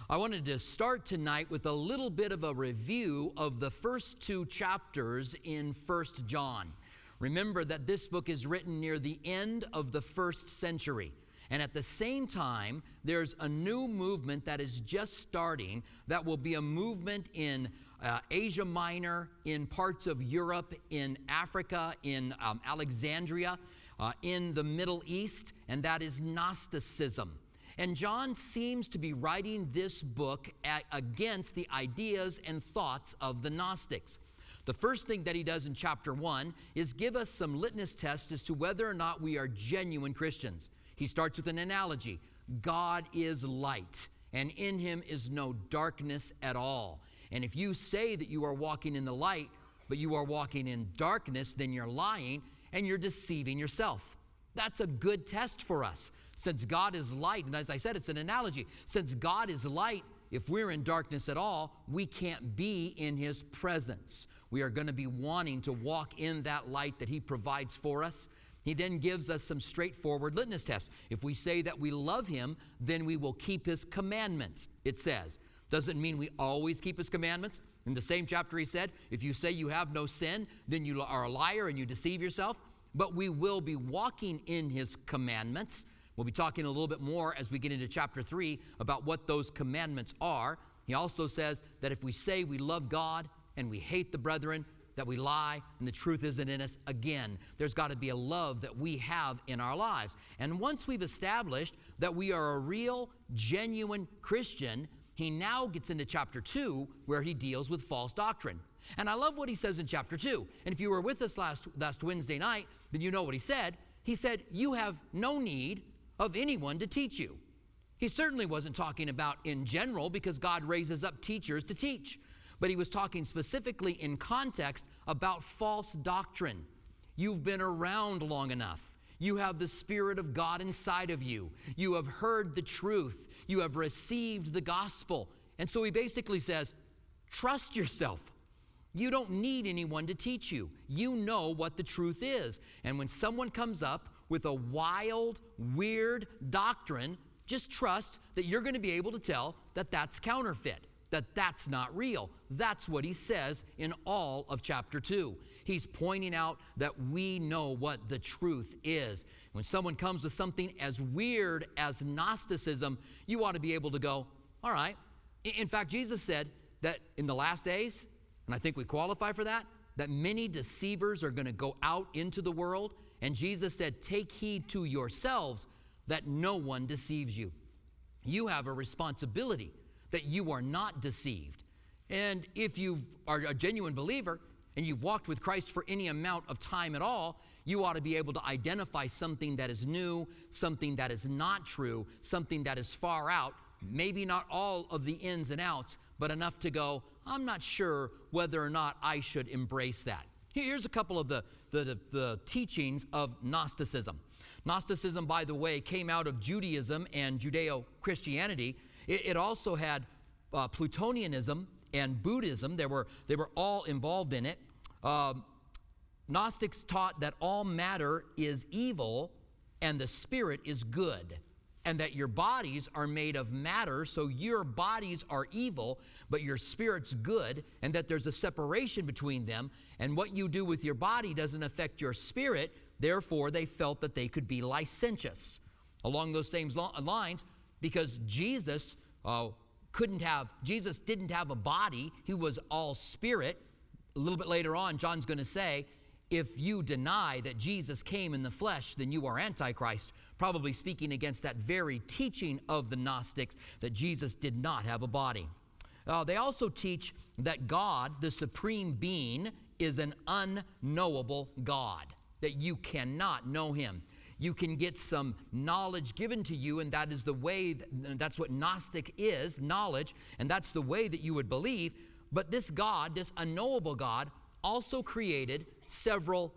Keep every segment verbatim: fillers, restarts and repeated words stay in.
I wanted to start tonight with a little bit of a review of the first two chapters in First John. Remember that this book is written near the end of the first century. And at the same time, there's a new movement that is just starting that will be a movement in uh, Asia Minor, in parts of Europe, in Africa, in um, Alexandria, uh, in the Middle East, and that is Gnosticism. And John seems to be writing this book at, against the ideas and thoughts of the Gnostics. The first thing that he does in chapter one is give us some litmus tests as to whether or not we are genuine Christians. He starts with an analogy. God is light, and in him is no darkness at all. And if you say that you are walking in the light, but you are walking in darkness, then you're lying and you're deceiving yourself. That's a good test for us. Since God is light, and as I said, it's an analogy. Since God is light, if we're in darkness at all, we can't be in his presence. We are going to be wanting to walk in that light that he provides for us. He then gives us some straightforward litmus tests. If we say that we love him, then we will keep his commandments, it says. Doesn't mean we always keep his commandments. In the same chapter he said, if you say you have no sin, then you are a liar and you deceive yourself. But we will be walking in his commandments. We'll be talking a little bit more as we get into chapter three about what those commandments are. He also says that if we say we love God and we hate the brethren, that we lie and the truth isn't in us, again, there's got to be a love that we have in our lives. And once we've established that we are a real, genuine Christian, he now gets into chapter two where he deals with false doctrine. And I love what he says in chapter two. And if you were with us last, last Wednesday night, then you know what he said. He said, you have no need of anyone to teach you. He certainly wasn't talking about in general because God raises up teachers to teach. But he was talking specifically in context about false doctrine. You've been around long enough. You have the Spirit of God inside of you. You have heard the truth. You have received the gospel. And so he basically says, trust yourself. You don't need anyone to teach you. You know what the truth is. And when someone comes up with a wild, weird doctrine, just trust that you're going to be able to tell that that's counterfeit, that that's not real. That's what he says in all of chapter two. He's pointing out that we know what the truth is. When someone comes with something as weird as Gnosticism, you ought to be able to go, all right. In fact, Jesus said that in the last days, and I think we qualify for that, that many deceivers are going to go out into the world. And Jesus said, take heed to yourselves that no one deceives you. You have a responsibility that you are not deceived. And if you are a genuine believer and you've walked with Christ for any amount of time at all, you ought to be able to identify something that is new, something that is not true, something that is far out, maybe not all of the ins and outs, but enough to go, I'm not sure whether or not I should embrace that. Here's a couple of the, the, the, the teachings of Gnosticism. Gnosticism, by the way, came out of Judaism and Judeo-Christianity. It, it also had uh, Plutonianism and Buddhism. They were, they were all involved in it. Um, Gnostics taught that all matter is evil and the spirit is good, and that your bodies are made of matter, so your bodies are evil, but your spirit's good, and that there's a separation between them, and what you do with your body doesn't affect your spirit. Therefore, they felt that they could be licentious. Along those same lines, because Jesus uh, couldn't have, Jesus didn't have a body, he was all spirit. A little bit later on, John's going to say, if you deny that Jesus came in the flesh, then you are Antichrist, probably speaking against that very teaching of the Gnostics that Jesus did not have a body. Uh, they also teach that God, the supreme being, is an unknowable God, that you cannot know him. You can get some knowledge given to you, and that is the way, that, that's what Gnostic is, knowledge, and that's the way that you would believe. But this God, this unknowable God, also created several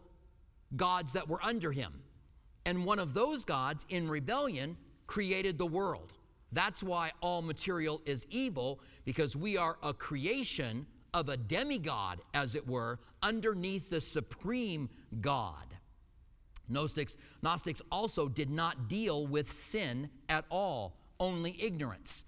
gods that were under him. And one of those gods in rebellion created the world. That's why all material is evil, because we are a creation of a demigod, as it were, underneath the supreme God. Gnostics, Gnostics also did not deal with sin at all, only ignorance.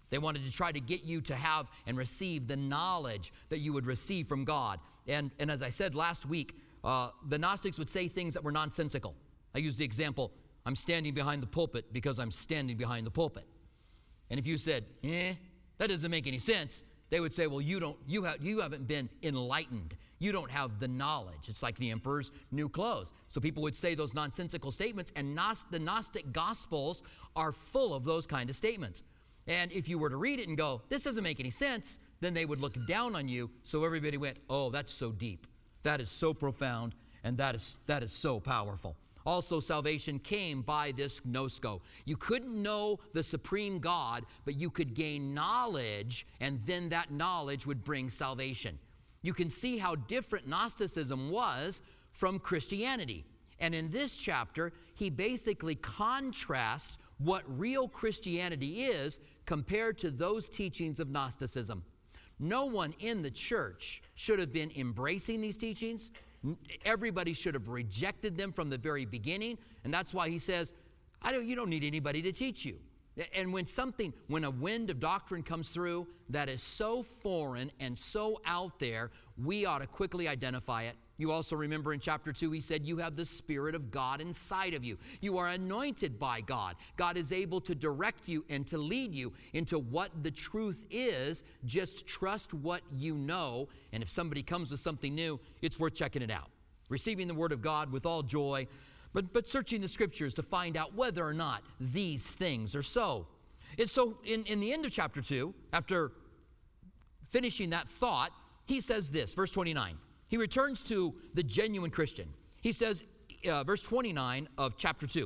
They wanted to try to get you to have and receive the knowledge that you would receive from God. And, and as I said last week, uh, the Gnostics would say things that were nonsensical. I used the example, I'm standing behind the pulpit because I'm standing behind the pulpit. And if you said, eh, that doesn't make any sense, they would say, well, you don't, you have, you haven't been enlightened. You don't have the knowledge. It's like the emperor's new clothes. So people would say those nonsensical statements, and Gnost- the Gnostic Gospels are full of those kind of statements. And if you were to read it and go, this doesn't make any sense, then they would look down on you. So everybody went, oh, that's so deep. That is so profound, and that is that is so powerful. Also, salvation came by this gnosko. You couldn't know the supreme God, but you could gain knowledge, and then that knowledge would bring salvation. You can see how different Gnosticism was from Christianity. And in this chapter, he basically contrasts what real Christianity is compared to those teachings of Gnosticism. No one in the church should have been embracing these teachings. Everybody should have rejected them from the very beginning. And that's why he says, I don't, you don't need anybody to teach you. And when something, when a wind of doctrine comes through that is so foreign and so out there, we ought to quickly identify it. You also remember in chapter two, he said, you have the Spirit of God inside of you. You are anointed by God. God is able to direct you and to lead you into what the truth is. Just trust what you know. And if somebody comes with something new, it's worth checking it out. Receiving the Word of God with all joy, but, but searching the Scriptures to find out whether or not these things are so. And so in, in the end of chapter two, after finishing that thought, he says this, verse twenty-nine. He returns to the genuine Christian. He says, uh, verse twenty-nine of chapter two,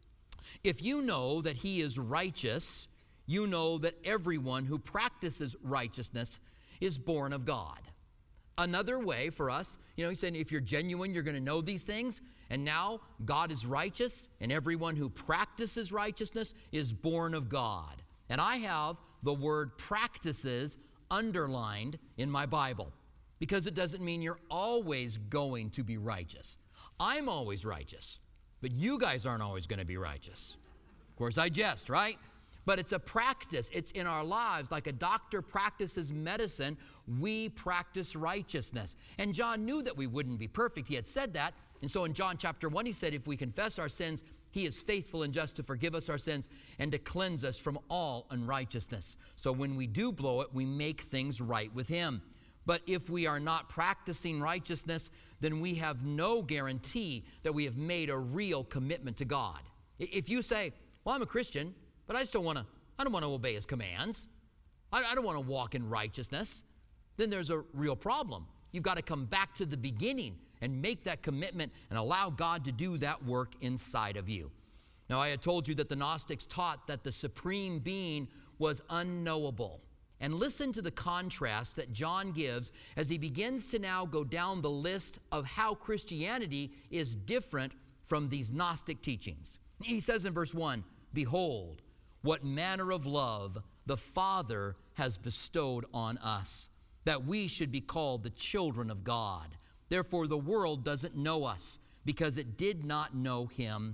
if you know that he is righteous, you know that everyone who practices righteousness is born of God. Another way for us, you know, he's saying if you're genuine, you're going to know these things. And now God is righteous, and everyone who practices righteousness is born of God. And I have the word practices underlined in my Bible, because it doesn't mean you're always going to be righteous. I'm always righteous, but you guys aren't always going to be righteous. Of course, I jest, right? But it's a practice. It's in our lives. Like a doctor practices medicine, we practice righteousness. And John knew that we wouldn't be perfect. He had said that. And so in John chapter one, he said, if we confess our sins, he is faithful and just to forgive us our sins and to cleanse us from all unrighteousness. So when we do blow it, we make things right with him. But if we are not practicing righteousness, then we have no guarantee that we have made a real commitment to God. If you say, well, I'm a Christian, but I just don't want to, I don't want to obey his commands. I, I don't want to walk in righteousness. Then there's a real problem. You've got to come back to the beginning and make that commitment and allow God to do that work inside of you. Now, I had told you that the Gnostics taught that the supreme being was unknowable. And listen to the contrast that John gives as he begins to now go down the list of how Christianity is different from these Gnostic teachings. He says in verse one, behold, what manner of love the Father has bestowed on us, that we should be called the children of God. Therefore, the world doesn't know us because it did not know him.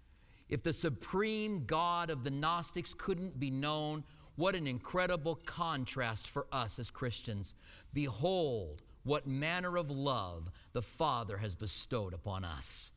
If the supreme God of the Gnostics couldn't be known, what an incredible contrast for us as Christians. Behold, what manner of love the Father has bestowed upon us.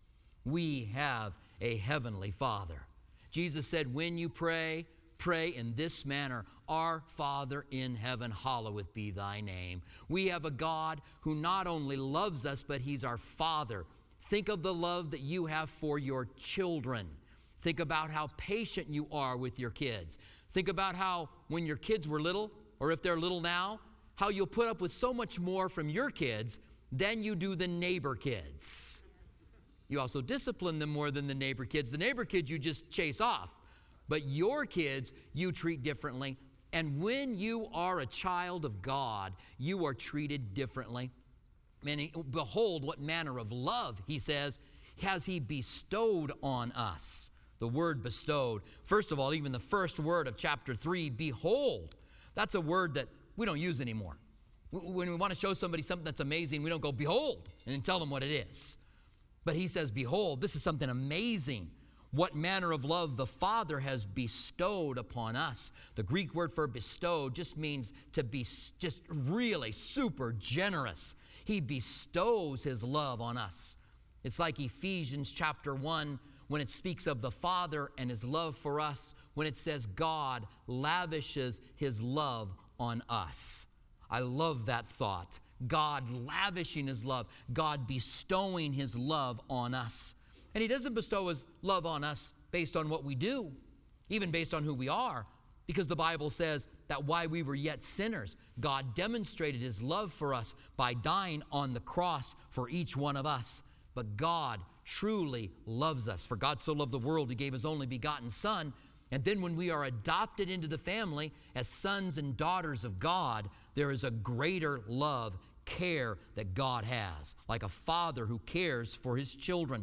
We have a heavenly Father. Jesus said, when you pray, pray in this manner, our Father in heaven, hallowed be thy name. We have a God who not only loves us, but he's our Father. Think of the love that you have for your children. Think about how patient you are with your kids. Think about how when your kids were little, or if they're little now, how you'll put up with so much more from your kids than you do the neighbor kids. You also discipline them more than the neighbor kids. The neighbor kids you just chase off. But your kids, you treat differently. And when you are a child of God, you are treated differently. Meaning, behold, what manner of love, he says, has he bestowed on us. The word bestowed. First of all, even the first word of chapter three, behold. That's a word that we don't use anymore. When we want to show somebody something that's amazing, we don't go, behold, and then tell them what it is. But he says, behold, this is something amazing. what manner of love the Father has bestowed upon us. The Greek word for bestowed just means to be just really super generous. He bestows his love on us. It's like Ephesians chapter one, when it speaks of the Father and his love for us, when it says God lavishes his love on us. I love that thought. God lavishing his love, God bestowing his love on us. And he doesn't bestow his love on us based on what we do, even based on who we are, because the Bible says that while we were yet sinners, God demonstrated his love for us by dying on the cross for each one of us. But God truly loves us. For God so loved the world, he gave his only begotten Son. And then when we are adopted into the family as sons and daughters of God, there is a greater love, care that God has, like a father who cares for his children.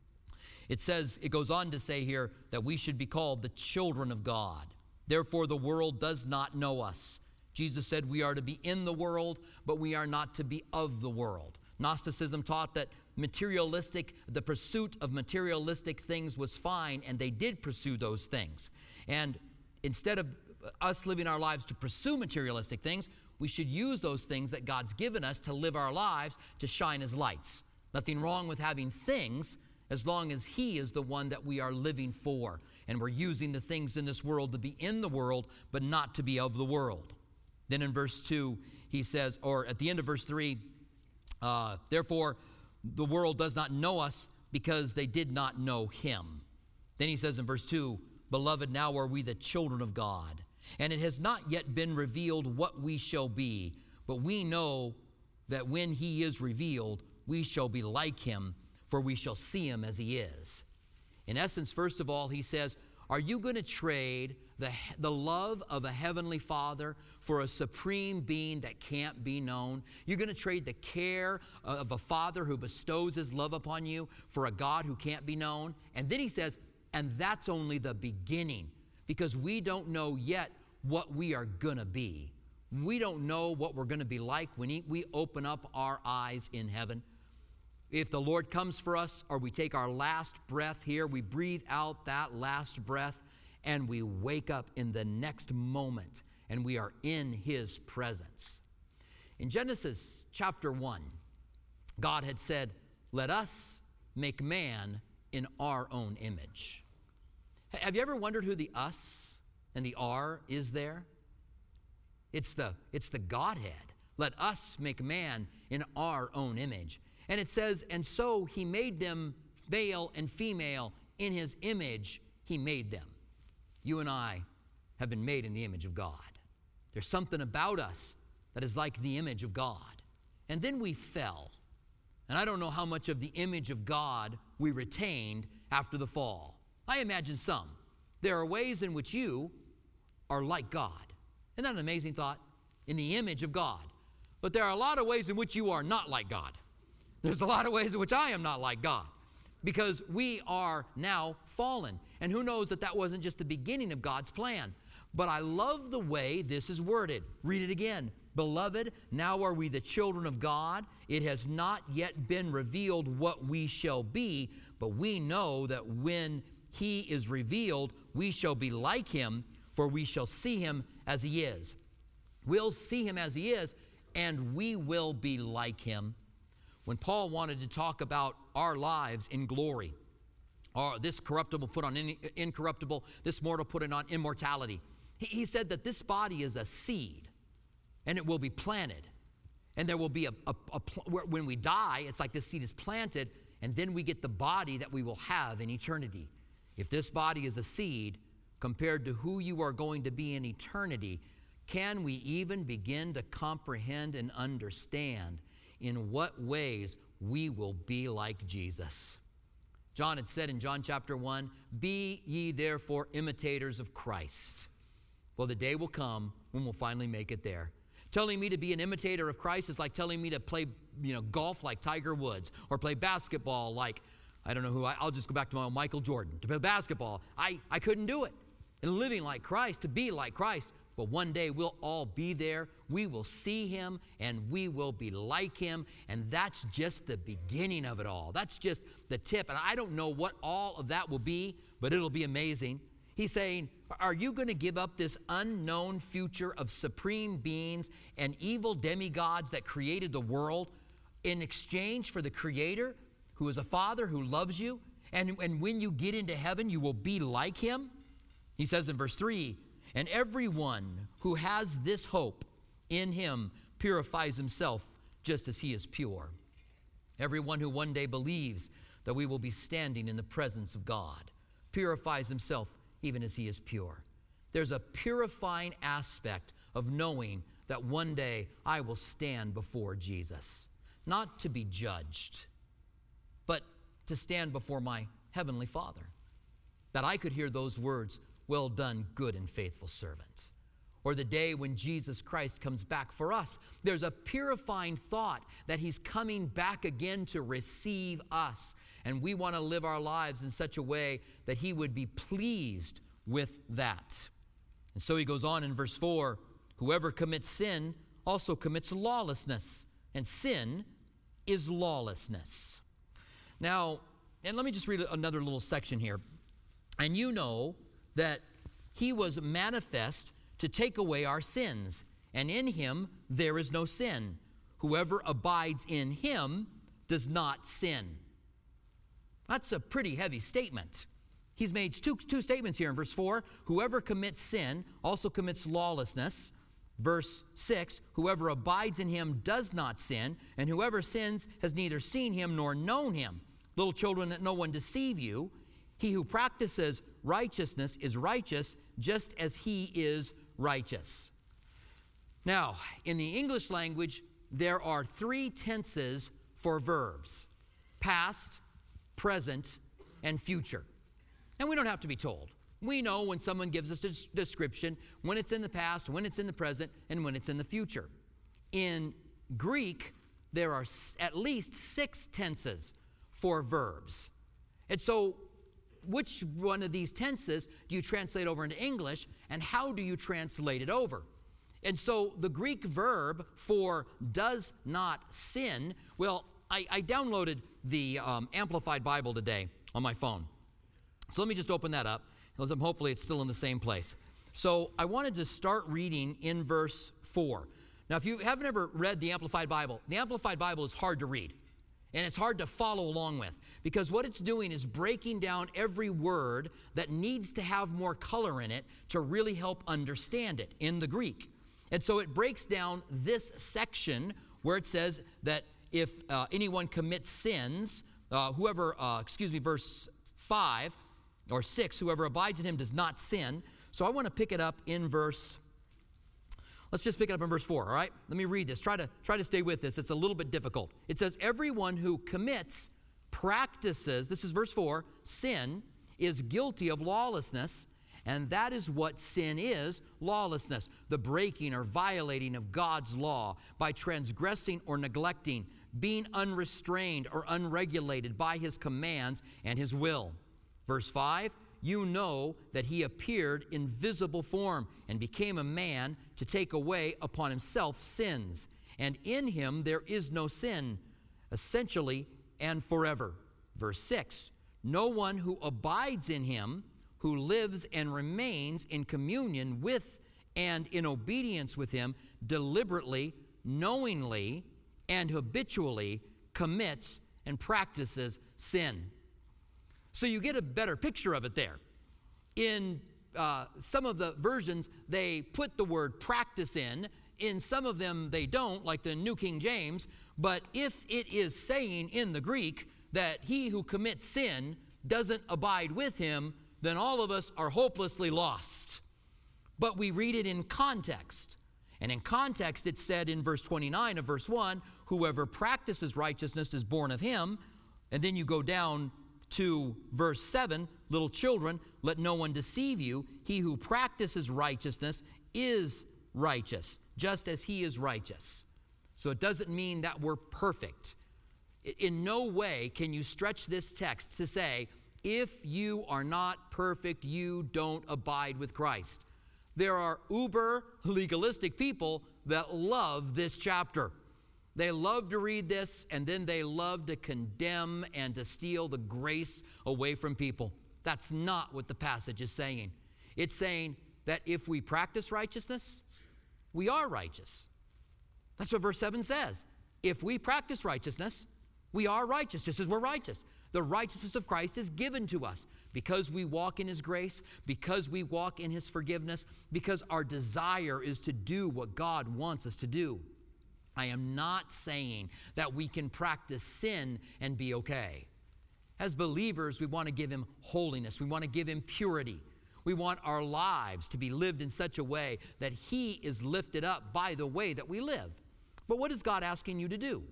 It says, it goes on to say here that we should be called the children of God. Therefore, the world does not know us. Jesus said we are to be in the world, but we are not to be of the world. Gnosticism taught that materialistic, the pursuit of materialistic things was fine, and they did pursue those things. And instead of us living our lives to pursue materialistic things, we should use those things that God's given us to live our lives to shine as lights. Nothing wrong with having things as long as he is the one that we are living for. And we're using the things in this world to be in the world, but not to be of the world. Then in verse two, he says, or at the end of verse three, uh, therefore, the world does not know us because they did not know him. Then he says in verse two, beloved, now are we the children of God, and it has not yet been revealed what we shall be, but we know that when he is revealed, we shall be like him, for we shall see him as he is. In essence, first of all, he says, are you going to trade the, the love of a heavenly Father for a supreme being that can't be known? You're going to trade the care of a Father who bestows his love upon you for a God who can't be known? And then he says, and that's only the beginning, because we don't know yet what we are going to be. We don't know what we're going to be like when we open up our eyes in heaven. If the Lord comes for us, or we take our last breath here, we breathe out that last breath, and we wake up in the next moment, and we are in his presence. In Genesis chapter one, God had said, let us make man in our own image. Have you ever wondered who the us and the our is there? It's the, it's the Godhead. Let us make man in our own image. And it says, and so he made them male and female. In his image, he made them. You and I have been made in the image of God. There's something about us that is like the image of God. And then we fell. And I don't know how much of the image of God we retained after the fall. I imagine some. There are ways in which you are like God. Isn't that an amazing thought? In the image of God. But there are a lot of ways in which you are not like God. There's a lot of ways in which I am not like God, because we are now fallen. And who knows that that wasn't just the beginning of God's plan. But I love the way this is worded. Read it again. Beloved, now are we the children of God. It has not yet been revealed what we shall be, but we know that when he is revealed, we shall be like him, for we shall see him as he is. We'll see him as he is, and we will be like him. When Paul wanted to talk about our lives in glory, or this corruptible put on in, incorruptible, this mortal put on immortality, he, he said that this body is a seed, and it will be planted. And there will be a, a, a, when we die, it's like this seed is planted, and then we get the body that we will have in eternity. If this body is a seed, compared to who you are going to be in eternity, can we even begin to comprehend and understand in what ways we will be like Jesus? John had said in John chapter one, be ye therefore imitators of Christ. Well, the day will come when we'll finally make it there. Telling me to be an imitator of Christ is like telling me to play, you know, golf like Tiger Woods, or play basketball like, I don't know who, I, I'll just go back to my own Michael Jordan. To play basketball, I, I couldn't do it. And living like Christ, to be like Christ, but one day we'll all be there. We will see him, and we will be like him, and that's just the beginning of it all. That's just the tip, and I don't know what all of that will be, but it'll be amazing. He's saying, are you going to give up this unknown future of supreme beings and evil demigods that created the world in exchange for the Creator, who is a Father who loves you? And, and when you get into heaven, you will be like him? He says in verse three, and everyone who has this hope in him purifies himself just as he is pure. Everyone who one day believes that we will be standing in the presence of God purifies himself even as he is pure. There's a purifying aspect of knowing that one day I will stand before Jesus, not to be judged, but to stand before my heavenly Father, that I could hear those words, well done, good and faithful servant. Or the day when Jesus Christ comes back for us. There's a purifying thought that he's coming back again to receive us. And we want to live our lives in such a way that he would be pleased with that. And so he goes on in verse four, whoever commits sin also commits lawlessness, and sin is lawlessness. Now, and let me just read another little section here. And you know that he was manifest to take away our sins, and in him there is no sin. Whoever abides in him does not sin. That's a pretty heavy statement. He's made two, two statements here in verse four. Whoever commits sin also commits lawlessness. Verse six, whoever abides in him does not sin, and whoever sins has neither seen him nor known him. Little children, let no one deceive you. He who practices righteousness is righteous, just as he is righteous. Now, in the English language, there are three tenses for verbs: past, present, and future. And we don't have to be told. We know when someone gives us a description, when it's in the past, when it's in the present, and when it's in the future. In Greek, there are at least six tenses for verbs. And so, which one of these tenses do you translate over into English, and how do you translate it over? And so the Greek verb for does not sin, well, I, I downloaded the um, Amplified Bible today on my phone. So let me just open that up. Hopefully it's still in the same place. So I wanted to start reading in verse four. Now, if you haven't ever read the Amplified Bible, the Amplified Bible is hard to read. And it's hard to follow along with, because what it's doing is breaking down every word that needs to have more color in it to really help understand it in the Greek. And so it breaks down this section where it says that if uh, anyone commits sins, uh, whoever, uh, excuse me, verse five or six, whoever abides in him does not sin. So I want to pick it up in verse, let's just pick it up in verse four, all right? Let me read this. Try to, try to stay with this. It's a little bit difficult. It says, everyone who commits, practices, this is verse four, sin, is guilty of lawlessness, and that is what sin is, lawlessness, the breaking or violating of God's law by transgressing or neglecting, being unrestrained or unregulated by his commands and his will. Verse five, you know that he appeared in visible form and became a man to take away upon himself sins. And in him there is no sin, essentially and forever. Verse six, no one who abides in him, who lives and remains in communion with and in obedience with him, deliberately, knowingly, and habitually commits and practices sin. So you get a better picture of it there. In uh, some of the versions, they put the word practice in. In some of them, they don't, like the New King James. But if it is saying in the Greek that he who commits sin doesn't abide with him, then all of us are hopelessly lost. But we read it in context. And in context, it said in verse twenty-nine of verse one, whoever practices righteousness is born of him. And then you go down to verse seven, little children, let no one deceive you. He who practices righteousness is righteous, just as he is righteous. So it doesn't mean that we're perfect. In no way can you stretch this text to say, if you are not perfect, you don't abide with Christ. There are uber legalistic people that love this chapter. They love to read this, and then they love to condemn and to steal the grace away from people. That's not what the passage is saying. It's saying that if we practice righteousness, we are righteous. That's what verse seven says. If we practice righteousness, we are righteous, just as we're righteous. The righteousness of Christ is given to us because we walk in his grace, because we walk in his forgiveness, because our desire is to do what God wants us to do. I am not saying that we can practice sin and be okay. As believers, we want to give him holiness. We want to give him purity. We want our lives to be lived in such a way that he is lifted up by the way that we live. But what is God asking you to do?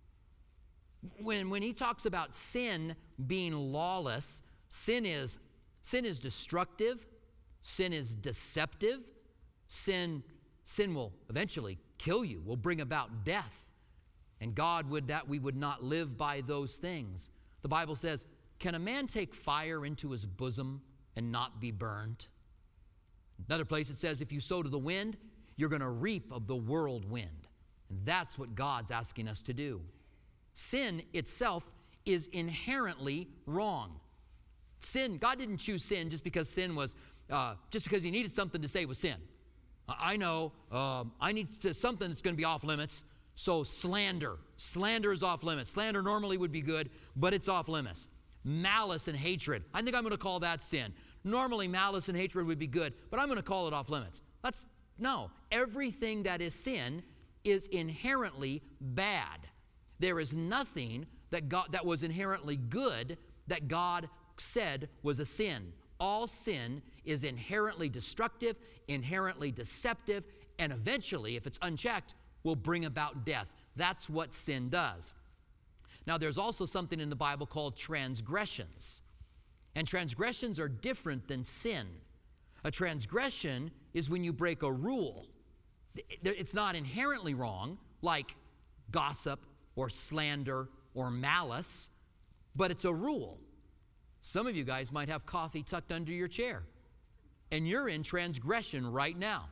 When, when he talks about sin being lawless, sin is, sin is destructive, sin is deceptive, sin, sin will eventually kill you, will bring about death. And God would that we would not live by those things. The Bible says, can a man take fire into his bosom and not be burned? Another place it says, if you sow to the wind, you're going to reap of the whirlwind. And that's what God's asking us to do. Sin itself is inherently wrong. Sin, God didn't choose sin just because sin was, uh, just because he needed something to say was sin. I know, um, I need to, something that's going to be off limits, so slander. Slander is off limits. Slander normally would be good, but it's off limits. Malice and hatred. I think I'm going to call that sin. Normally malice and hatred would be good, but I'm going to call it off limits. That's, no. Everything that is sin is inherently bad. There is nothing that God that was inherently good that God said was a sin. All sin is inherently destructive, inherently deceptive, and eventually, if it's unchecked, will bring about death. That's what sin does. Now, there's also something in the Bible called transgressions. And transgressions are different than sin. A transgression is when you break a rule. It's not inherently wrong, like gossip or slander or malice, but it's a rule. Some of you guys might have coffee tucked under your chair, and you're in transgression right now.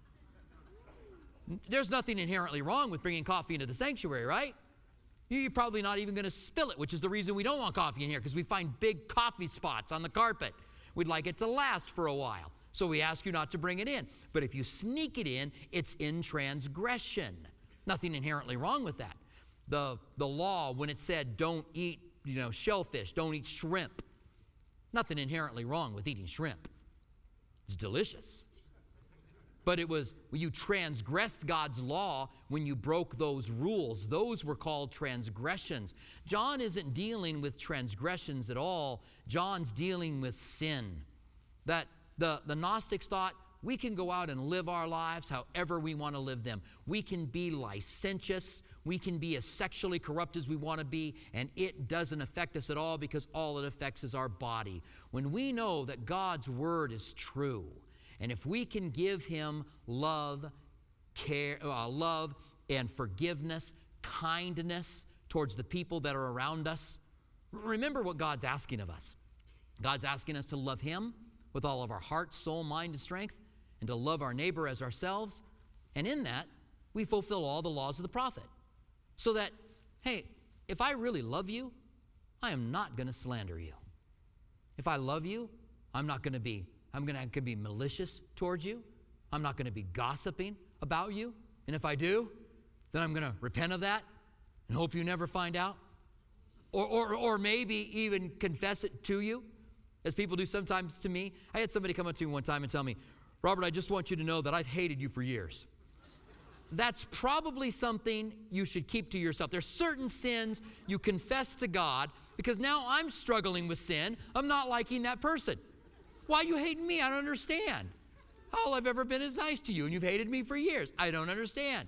There's nothing inherently wrong with bringing coffee into the sanctuary, right? You're probably not even going to spill it, which is the reason we don't want coffee in here, because we find big coffee spots on the carpet. We'd like it to last for a while, so we ask you not to bring it in. But if you sneak it in, it's in transgression. Nothing inherently wrong with that. The, the law, when it said don't eat, you know, shellfish, don't eat shrimp, nothing inherently wrong with eating shrimp. It's delicious. But it was, when you transgressed God's law, when you broke those rules, those were called transgressions. John isn't dealing with transgressions at all. John's dealing with sin. That the, the Gnostics thought, we can go out and live our lives however we want to live them. We can be licentious. We can be as sexually corrupt as we want to be, and it doesn't affect us at all because all it affects is our body. When we know that God's word is true, and if we can give him love, care, uh, love and forgiveness, kindness towards the people that are around us, remember what God's asking of us. God's asking us to love him with all of our heart, soul, mind, and strength, and to love our neighbor as ourselves. And in that, we fulfill all the laws of the prophet. So that, hey, if I really love you, I am not going to slander you. If I love you, I'm not going to be, I'm going to be malicious towards you. I'm not going to be gossiping about you. And if I do, then I'm going to repent of that and hope you never find out. Or, or, or maybe even confess it to you, as people do sometimes to me. I had somebody come up to me one time and tell me, Robert, I just want you to know that I've hated you for years. That's probably something you should keep to yourself. There's certain sins you confess to God because now I'm struggling with sin. I'm not liking that person. Why are you hating me? I don't understand. All I've ever been is nice to you, and you've hated me for years. I don't understand.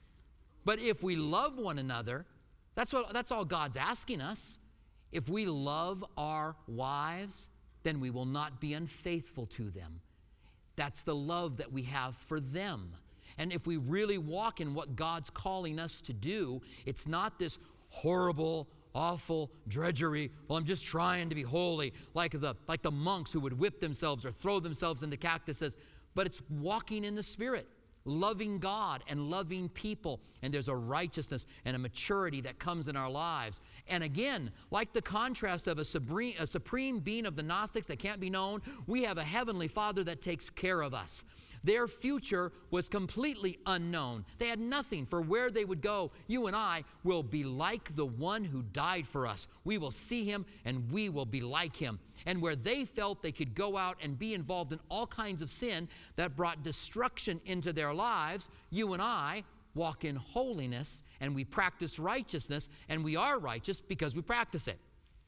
But if we love one another, that's what that's all God's asking us. If we love our wives, then we will not be unfaithful to them. That's the love that we have for them. And if we really walk in what God's calling us to do, it's not this horrible, awful drudgery. Well, I'm just trying to be holy, like the, like the monks who would whip themselves or throw themselves into cactuses. but it's walking in the Spirit, loving God and loving people. And there's a righteousness and a maturity that comes in our lives. And again, like the contrast of a supreme, a supreme being of the Gnostics that can't be known, we have a heavenly Father that takes care of us. Their future was completely unknown. They had nothing for where they would go. You and I will be like the one who died for us. We will see him and we will be like him. And where they felt they could go out and be involved in all kinds of sin that brought destruction into their lives, you and I walk in holiness and we practice righteousness, and we are righteous because we practice it.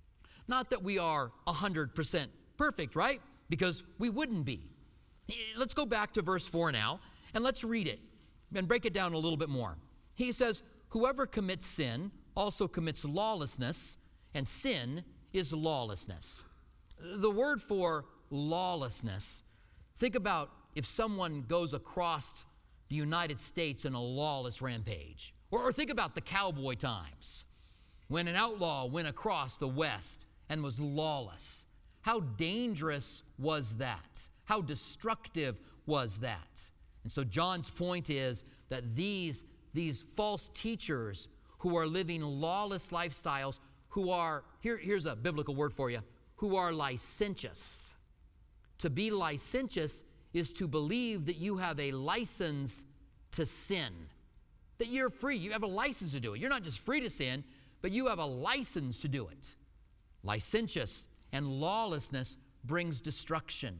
Not that we are one hundred percent perfect, right? Because we wouldn't be. Let's go back to verse four now, and let's read it and break it down a little bit more. He says, whoever commits sin also commits lawlessness, and sin is lawlessness. The word for lawlessness, think about if someone goes across the United States in a lawless rampage. Or, or think about the cowboy times when an outlaw went across the West and was lawless. How dangerous was that? How destructive was that? And so John's point is that these, these false teachers who are living lawless lifestyles, who are, here, here's a biblical word for you, who are licentious. To be licentious is to believe that you have a license to sin, that you're free. You have a license to do it. You're not just free to sin, but you have a license to do it. Licentious and lawlessness brings destruction.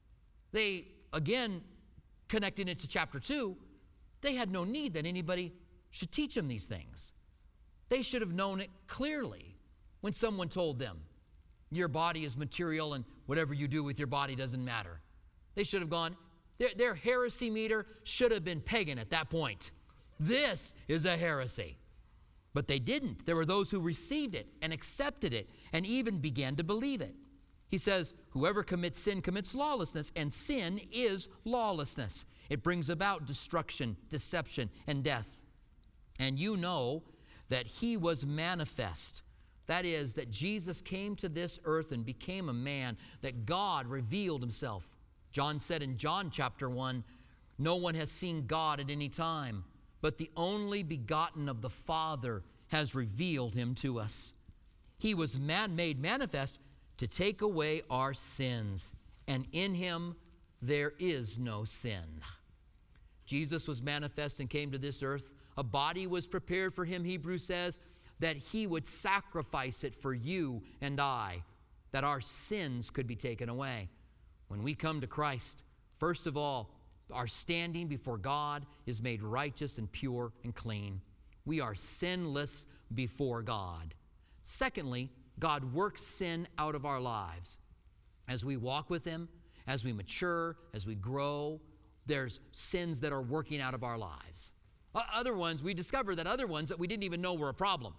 They, again, connecting it to chapter two, they had no need that anybody should teach them these things. They should have known it clearly when someone told them, your body is material and whatever you do with your body doesn't matter. They should have gone, their, their heresy meter should have been pagan at that point. This is a heresy. But they didn't. There were those who received it and accepted it and even began to believe it. He says, whoever commits sin commits lawlessness, and sin is lawlessness. It brings about destruction, deception, and death. And you know that he was manifest. That is, that Jesus came to this earth and became a man, that God revealed himself. John said in John chapter one, no one has seen God at any time, but the only begotten of the Father has revealed him to us. He was man made manifest to take away our sins, and in him there is no sin. Jesus was manifest and came to this earth. A body was prepared for him, Hebrews says, that he would sacrifice it for you and I, that our sins could be taken away. When we come to Christ, first of all, our standing before God is made righteous and pure and clean. We are sinless before God. Secondly, God works sin out of our lives. As we walk with him, as we mature, as we grow, there's sins that are working out of our lives. Other ones, we discover that other ones that we didn't even know were a problem.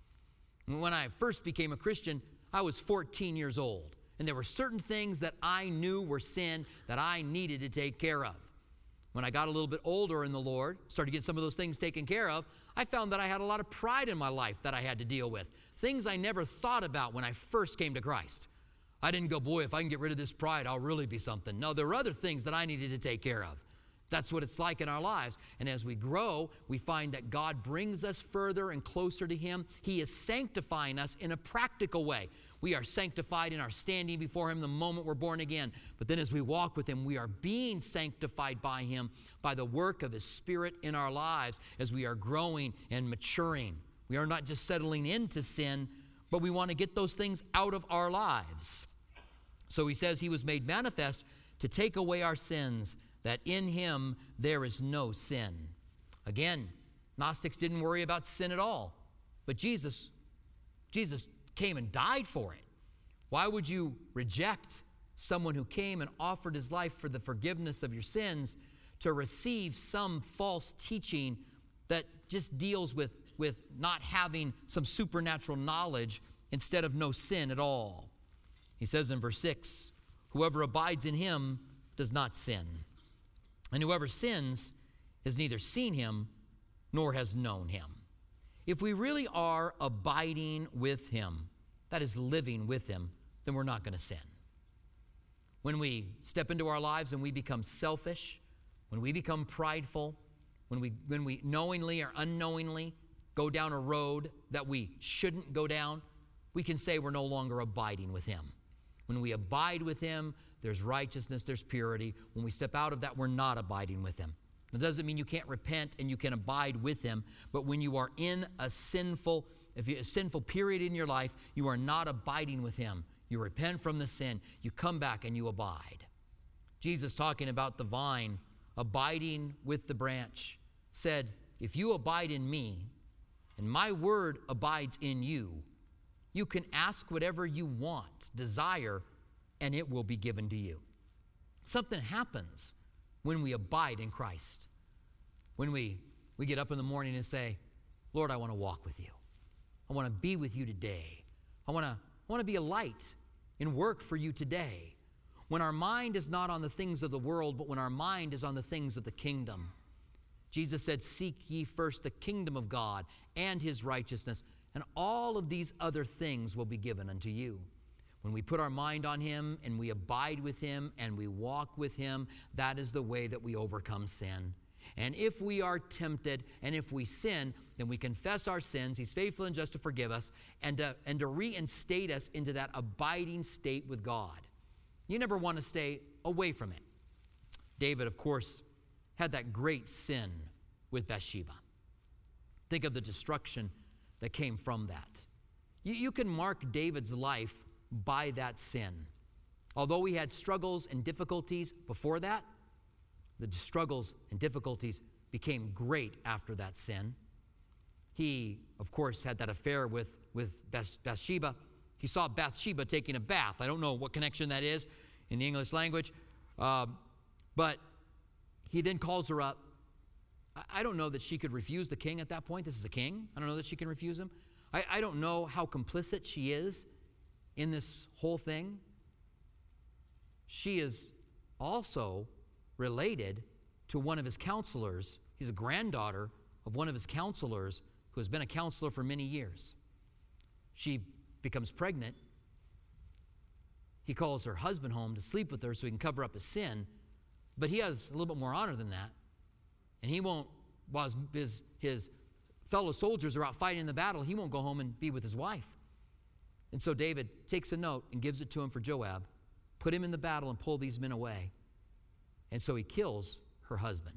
When I first became a Christian, I was fourteen years old, and there were certain things that I knew were sin that I needed to take care of. When I got a little bit older in the Lord, started to get some of those things taken care of, I found that I had a lot of pride in my life that I had to deal with. Things I never thought about when I first came to Christ. I didn't go, boy, if I can get rid of this pride, I'll really be something. No, there were other things that I needed to take care of. That's what it's like in our lives. And as we grow, we find that God brings us further and closer to him. He is sanctifying us in a practical way. We are sanctified in our standing before him the moment we're born again. But then as we walk with him, we are being sanctified by him by the work of his Spirit in our lives as we are growing and maturing. We are not just settling into sin, but we want to get those things out of our lives. So he says he was made manifest to take away our sins, that in him there is no sin. Again, Gnostics didn't worry about sin at all, but Jesus, Jesus came and died for it. Why would you reject someone who came and offered his life for the forgiveness of your sins to receive some false teaching that just deals with, with not having some supernatural knowledge instead of no sin at all? He says in verse six, whoever abides in him does not sin. And whoever sins has neither seen him nor has known him. If we really are abiding with him, that is living with him, then we're not going to sin. when we step into our lives and we become selfish, when we become prideful, when we, when we knowingly or unknowingly go down a road that we shouldn't go down, we can say we're no longer abiding with him. When we abide with him, there's righteousness, there's purity. When we step out of that, we're not abiding with him. That doesn't mean you can't repent and you can abide with him, but when you are in a sinful, if you, a sinful period in your life, you are not abiding with him. You repent from the sin, you come back and you abide. Jesus, talking about the vine abiding with the branch, said, if you abide in me and my word abides in you, you can ask whatever you want, desire, and it will be given to you. Something happens when we abide in Christ. When we, we get up in the morning and say, Lord, I want to walk with you. I want to be with you today. I want to, I want to be a light in work for you today. When our mind is not on the things of the world, but when our mind is on the things of the kingdom. Jesus said, seek ye first the kingdom of God and his righteousness, and all of these other things will be given unto you. When we put our mind on him and we abide with him and we walk with him, that is the way that we overcome sin. And if we are tempted and if we sin, then we confess our sins. He's faithful and just to forgive us and to, and to reinstate us into that abiding state with God. You never want to stay away from it. David, of course, had that great sin with Bathsheba. Think of the destruction that came from that. You, you can mark David's life by that sin. Although he had struggles and difficulties before that, the struggles and difficulties became great after that sin. He, of course, had that affair with, with Bathsheba. He saw Bathsheba taking a bath. I don't know what connection that is in the English language, uh, but he then calls her up. I, I don't know that she could refuse the king at that point. This is a king. I don't know that she can refuse him. I, I don't know how complicit she is in this whole thing. She is also related to one of his counselors. He's a granddaughter of one of his counselors who has been a counselor for many years. She becomes pregnant. He calls her husband home to sleep with her so he can cover up his sin, but he has a little bit more honor than that. And he won't, while his, his fellow soldiers are out fighting in the battle, he won't go home and be with his wife. And so David takes a note and gives it to him for Joab. Put him in the battle and pull these men away. And so he kills her husband.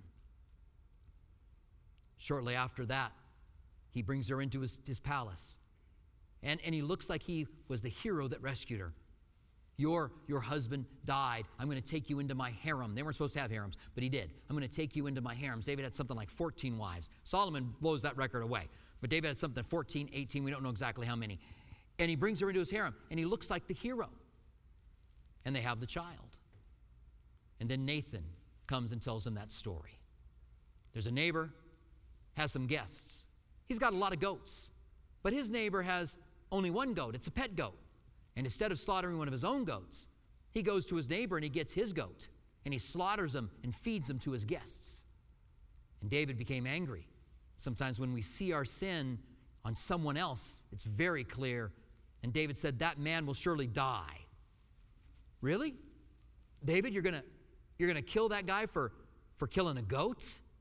Shortly after that, he brings her into his, his palace. And, and he looks like he was the hero that rescued her. Your, your husband died. I'm going to take you into my harem. They weren't supposed to have harems, but he did. I'm going to take you into my harems. David had something like fourteen wives. Solomon blows that record away. But David had something fourteen, eighteen, we don't know exactly how many. And he brings her into his harem, and he looks like the hero. And they have the child. And then Nathan comes and tells him that story. There's a neighbor, has some guests. He's got a lot of goats, but his neighbor has only one goat. It's a pet goat. And instead of slaughtering one of his own goats, he goes to his neighbor and he gets his goat, and he slaughters him and feeds him to his guests. And David became angry. Sometimes when we see our sin on someone else, it's very clear. And David said, that man will surely die. Really? David, you're gonna you're gonna kill that guy for, for killing a goat?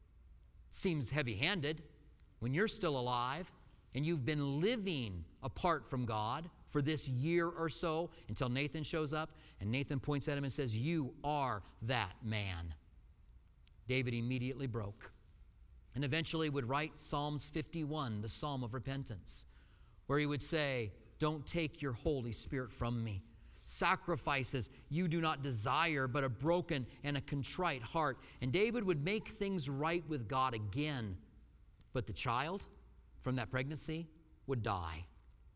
Seems heavy-handed when you're still alive and you've been living apart from God for this year or so until Nathan shows up, and Nathan points at him and says, you are that man. David immediately broke and eventually would write Psalms fifty-one, the Psalm of Repentance, where he would say, don't take your Holy Spirit from me. Sacrifices you do not desire, but a broken and a contrite heart. And David would make things right with God again. But the child from that pregnancy would die.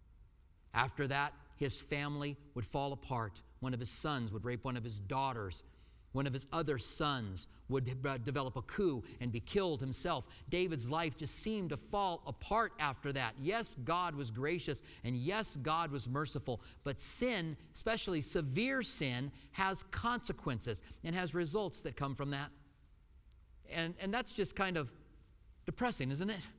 After that, his family would fall apart. One of his sons would rape one of his daughters. One of his other sons would develop a coup and be killed himself. David's life just seemed to fall apart after that. Yes, God was gracious, and yes, God was merciful, but sin, especially severe sin, has consequences and has results that come from that. And, and that's just kind of depressing, isn't it?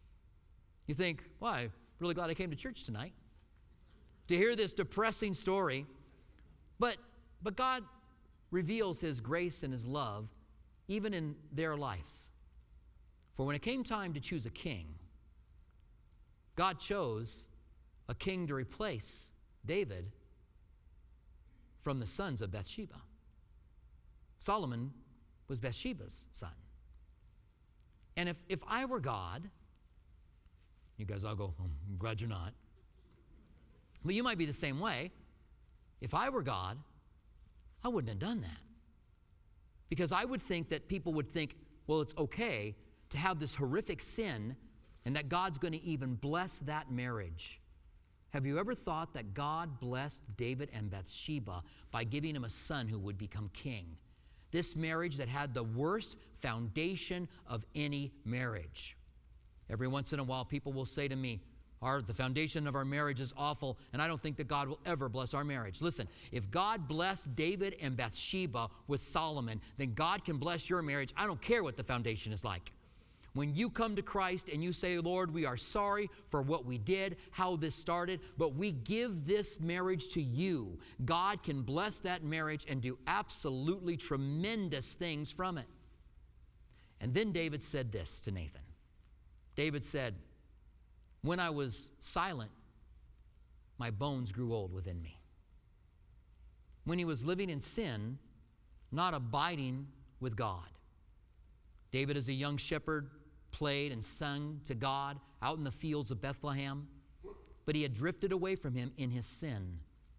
You think, well, I'm really glad I came to church tonight to hear this depressing story, but, but God reveals his grace and his love even in their lives. For when it came time to choose a king, God chose a king to replace David from the sons of Bathsheba. Solomon was Bathsheba's son. And if, if I were God, you guys all go, oh, I'm glad you're not. But you might be the same way. If I were God, I wouldn't have done that. Because I would think that people would think, well, it's okay to have this horrific sin and that God's going to even bless that marriage. Have you ever thought that God blessed David and Bathsheba by giving him a son who would become king? This marriage that had the worst foundation of any marriage. Every once in a while, people will say to me, Our, the foundation of our marriage is awful, and I don't think that God will ever bless our marriage. Listen, if God blessed David and Bathsheba with Solomon, then God can bless your marriage. I don't care what the foundation is like. When you come to Christ and you say, Lord, we are sorry for what we did, how this started, but we give this marriage to you, God can bless that marriage and do absolutely tremendous things from it. And then David said this to Nathan. David said, when I was silent, my bones grew old within me. When he was living in sin, not abiding with God. David, as a young shepherd, played and sung to God out in the fields of Bethlehem, but he had drifted away from him in his sin.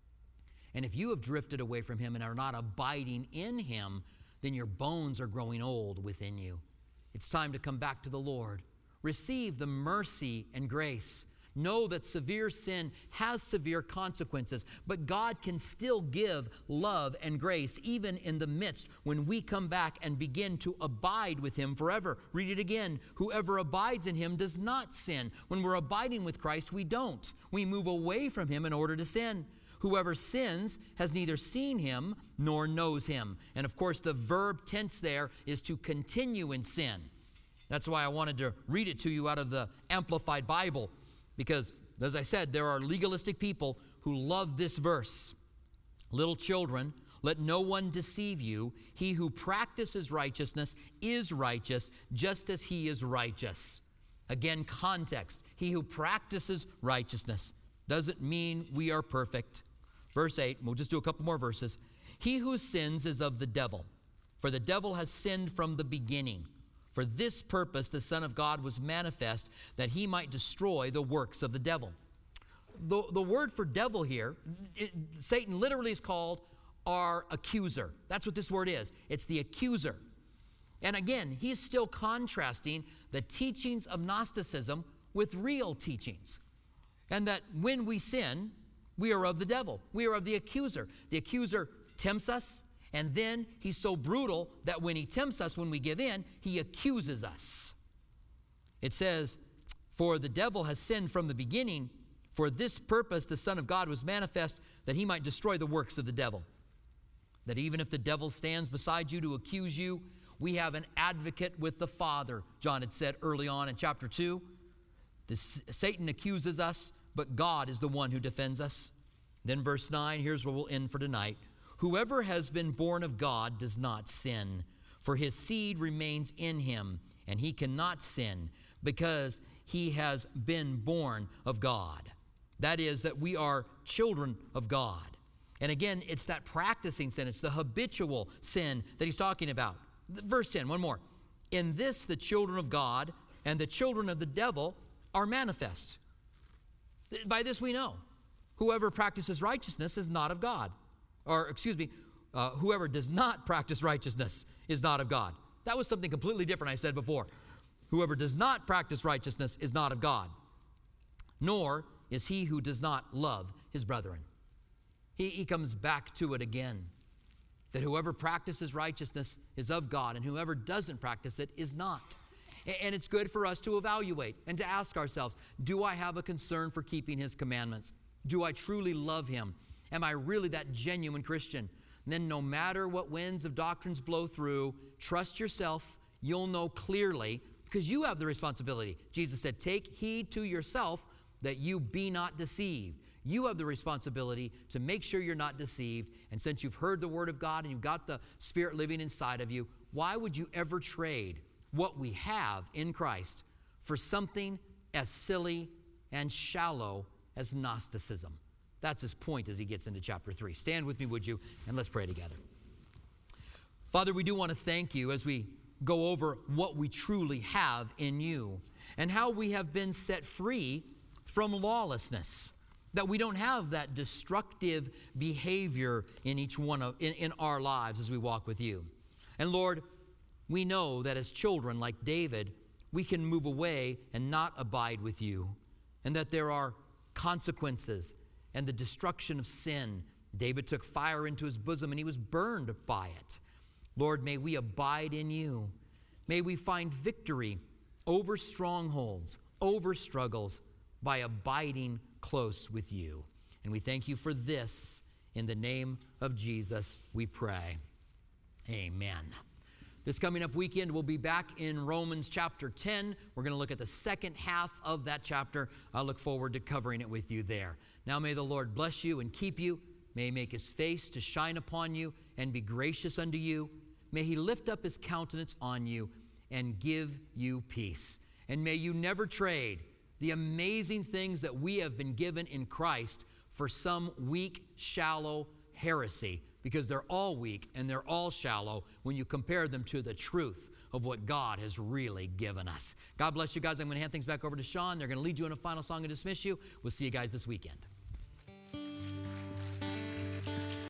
And if you have drifted away from him and are not abiding in him, then your bones are growing old within you. It's time to come back to the Lord. Receive the mercy and grace. Know that severe sin has severe consequences, but God can still give love and grace even in the midst when we come back and begin to abide with him forever. Read it again. Whoever abides in him does not sin. When we're abiding with Christ, we don't. We move away from him in order to sin. Whoever sins has neither seen him nor knows him. And of course, the verb tense there is to continue in sin. That's why I wanted to read it to you out of the Amplified Bible. Because, as I said, there are legalistic people who love this verse. Little children, let no one deceive you. He who practices righteousness is righteous, just as he is righteous. Again, context. He who practices righteousness doesn't mean we are perfect. Verse eight, we'll just do a couple more verses. He who sins is of the devil, for the devil has sinned from the beginning. For this purpose the Son of God was manifest, that he might destroy the works of the devil. The, the word for devil here, it, Satan literally is called our accuser. That's what this word is. It's the accuser. And again, he's still contrasting the teachings of Gnosticism with real teachings. And that when we sin, we are of the devil. We are of the accuser. The accuser tempts us. And then he's so brutal that when he tempts us, when we give in, he accuses us. It says, for the devil has sinned from the beginning. For this purpose the Son of God was manifest, that he might destroy the works of the devil. That even if the devil stands beside you to accuse you, we have an advocate with the Father, John had said early on in chapter two. This, Satan accuses us, but God is the one who defends us. Then verse nine, here's where we'll end for tonight. Whoever has been born of God does not sin, for his seed remains in him, and he cannot sin because he has been born of God. That is, that we are children of God. And again, it's that practicing sin. It's the habitual sin that he's talking about. Verse ten, one more. In this, the children of God and the children of the devil are manifest. By this we know, whoever practices righteousness is not of God. Or, excuse me, uh, whoever does not practice righteousness is not of God. That was something completely different I said before. Whoever does not practice righteousness is not of God, nor is he who does not love his brethren. He, he comes back to it again, that whoever practices righteousness is of God, and whoever doesn't practice it is not. And it's good for us to evaluate and to ask ourselves, do I have a concern for keeping his commandments? Do I truly love him? Am I really that genuine Christian? And then no matter what winds of doctrines blow through, trust yourself. You'll know clearly because you have the responsibility. Jesus said, take heed to yourself that you be not deceived. You have the responsibility to make sure you're not deceived. And since you've heard the Word of God and you've got the Spirit living inside of you, why would you ever trade what we have in Christ for something as silly and shallow as Gnosticism? That's his point as he gets into chapter three. Stand with me, would you, and let's pray together. Father, we do want to thank you as we go over what we truly have in you and how we have been set free from lawlessness, that we don't have that destructive behavior in each one of in, in our lives as we walk with you. And Lord, we know that as children like David, we can move away and not abide with you, and that there are consequences and the destruction of sin. David took fire into his bosom and he was burned by it. Lord, may we abide in you. May we find victory over strongholds, over struggles, by abiding close with you. And we thank you for this. In the name of Jesus, we pray. Amen. This coming up weekend, we'll be back in Romans chapter ten. We're going to look at the second half of that chapter. I look forward to covering it with you there. Now may the Lord bless you and keep you. May he make his face to shine upon you and be gracious unto you. May he lift up his countenance on you and give you peace. And may you never trade the amazing things that we have been given in Christ for some weak, shallow heresy, because they're all weak and they're all shallow when you compare them to the truth of what God has really given us. God bless you guys. I'm going to hand things back over to Sean. They're going to lead you in a final song and dismiss you. We'll see you guys this weekend.